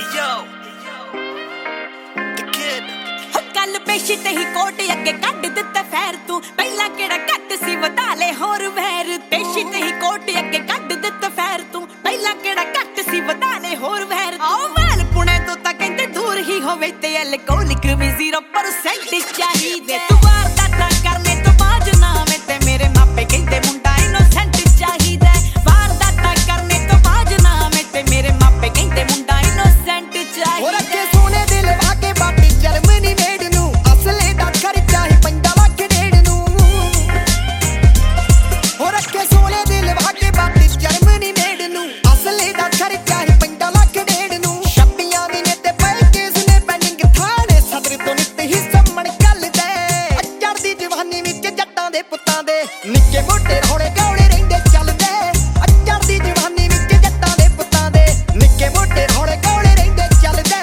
कल पेशी ते ही कोट अगे कट दिता फैर तू पहला केड़ा घट सी वधा ले होर वैर पेशी ते ही कोट अगे कट दिता फैर तू पहला केड़ा घट सी वधा ले होर वैर आओ वाल पुणे तो ता कहंदे दूर ही होवे ते एल्कोहलिक भी 0% चाहिए तू वार दाता करने तो बाज ना वे ते मेरे मापे कहंदे मुंडा इनोसेंट चाहिए वार दाता करने तो बाज ना वे ते मेरे मापे कहंदे मुंडा इनोसेंट चाहिए और अगे सोने दिल वाके बाटी जर्मनी मेड निक्के मोटे रोड़े गौड़े रहिंदे चलदे अच्चर दी जवानी विच जट्टां दे पुत्तां दे निक्के मोटे रोड़े गौड़े रहिंदे चलदे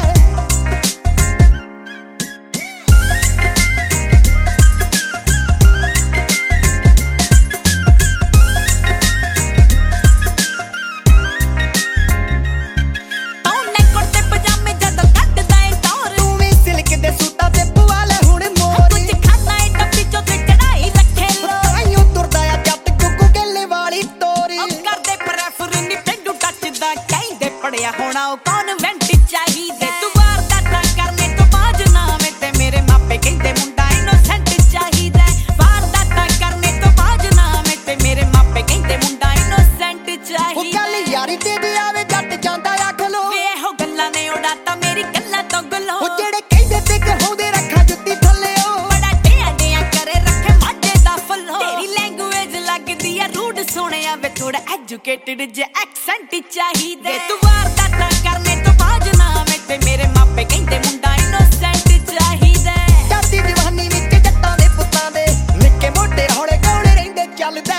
तौने कुर्ते पजामे जदों कड्डदा ए टौर तू वी सिल्क दे सूटां ते पवा ले हुण मोर कुछ खाना ए डब्बी चों ते चढ़ाई लखे लो ताईं तुरदा आ जट गुग्गू गेले वाली तोरी करदे प्रेफर नी पेंडू टचदा कहंदे पड़िया होना ओ कॉन्वेंट चाहिए तू वार दाता करने तो बाज ना वे ते मेरे मापे कहंदे मुंडा इनोसेंट चाहिए वार दाता करने तो बाज ना वे ते मेरे मापे कहंदे मुंडा इनोसेंट ओ चाहिए गल यारी तेरी आवे जट जांदा आ खलो वे हो गल्लां ने उड़ाता मेरी गल्लां तो गलो ओ जेड़े कहंदे ते कहोंदे रखा जुत्ती थल्ले ओ बड़ा टेया टेया करे रखे माटे दा फलो तेरी लैंग्वेज लगदी है रूड सोहणिया वे थोड़ा एजुकेटेड जे एक्सेंट चाहिए तू वार दाता करने तो बाज ना वे ते मेरे मापे कहंदे मुंडा इनोसेंट चाहिए चढ़दी जवानी विच जट्टां दे पुत्तां दे निक्के मोटे रोड़े गौड़े रहिंदे चलदे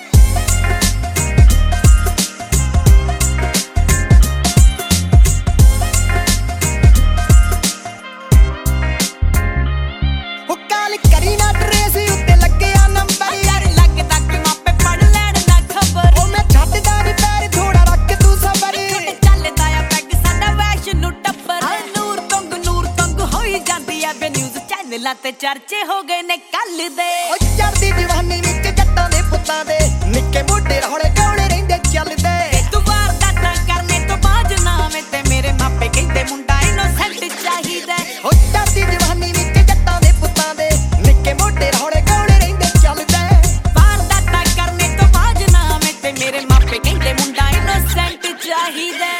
करी ना ट्रेस उत्ते लगे आ नंबर यार लगदा कि मापे पढ़ लैण ना खबर ओ मैं छड्डदा नी पैर थोड़ा रख तू सबर चलदा आ पैग साडा वैशनू टप्पर नूर तंग होई जांदी आ बे न्यूज़ चैनलां ते चर्चे हो गए ने कल दे ओ चढ़दी जवानी विच जट्टां दे पुत्तां दे निक्के मोटे रोड़े गौड़े रहिंदे चलदे तू वार दाता करने तो बाज ना वे ते मेरे मापे कहंदे मुंडा इनोसेंट चाहिए ओ चढ़दी जवानी विच जट्टां दे पुत्तां दे निक्के मोटे रोड़े गौड़े रहिंदे चलदे वार दाता करने तो बाज ना वे ते मेरे मापे कहंदे मुंडा इनोसेंट चाहिए।